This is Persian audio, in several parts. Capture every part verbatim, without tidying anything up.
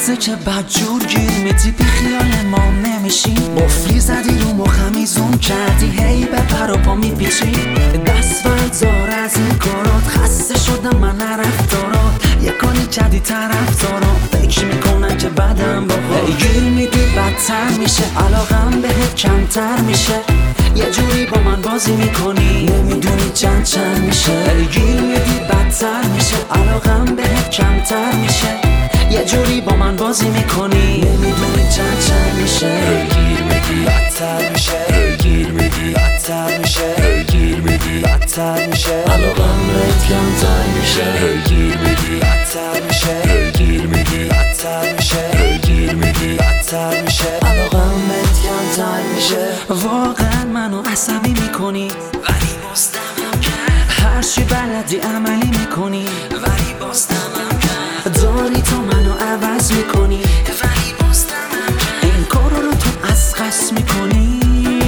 لحظه که بدجور گیر میدی بی خیال ما نمیشی، قفلی زدی رو مخم ایزون کردی هی به پر و پا میپیچی، دست فرزار از این کارات خسته شدم من رفتارات، یکانی کردی طرفدارات فکر میکنن که بدم بخور، گیر میدی بدتر میشه علاقم بهت کمتر میشه، یه جوری با من بازی میکنی نمیدونی چند چند میشه، گیر میدی بدتر میشه علاقم بهت کمتر میشه، یه جوری با من بازی میکنی نمیدونی چند چند میشه، گیر میدی بدتر میشه، گیر میدی بدتر میشه، گیر میدی بدتر میشه، علاقم بهت کمتر میشه، گیر میدی بدتر میشه، گیر میدی بدتر میشه، گیر میدی بدتر میشه، علاقم بهت کمتر میشه. واقعا منو عصبی میکنی ولی باز دمم کرد، هر چی بلدی عملی میکنی ولی باز دمم کرد، داری تو منو عوض میکنی ولی باز دمم کرد، این کارو رو تو از قصد میکنی،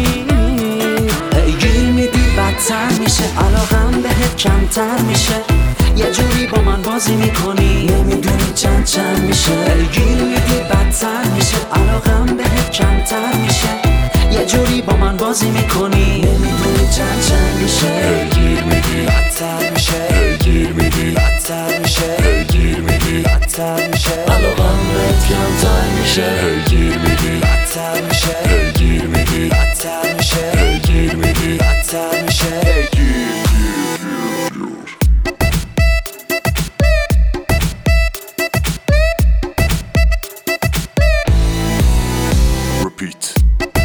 گیر میدی بدتر میشه علاقم بهت کمتر میشه، یه جوری با من بازی میکنی نمیدونی چند چند میشه، گیر میدی بدتر میشه علاقم بهت کمتر میشه، یه جوری با من بازی میکنی نمیدونی چند چند میشه، گیر میدی بدتر میشه، گیر میدی بدتر میشه، گیر میدی بدتر میشه، علاقم بهت کمتر میشه، گیر میدی بدتر میشه، گیر میدی بدتر میشه، گیر میدی بدتر میشه. Repeat.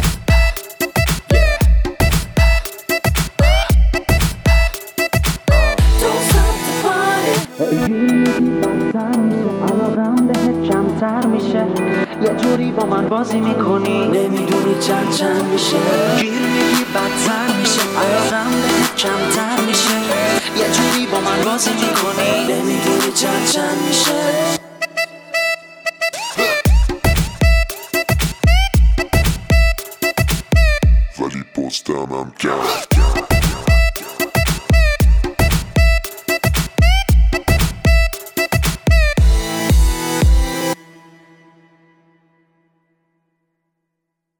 علاقم بهت کمتر میشه، یه جوری با من بازی میکنی نمیدونی چند چند میشه، گیر میدی بدتر میشه علاقم بهت کمتر میشه، یه جوری با من بازی میکنی نمیدونی چند چند میشه. ولی باز دمم کرد.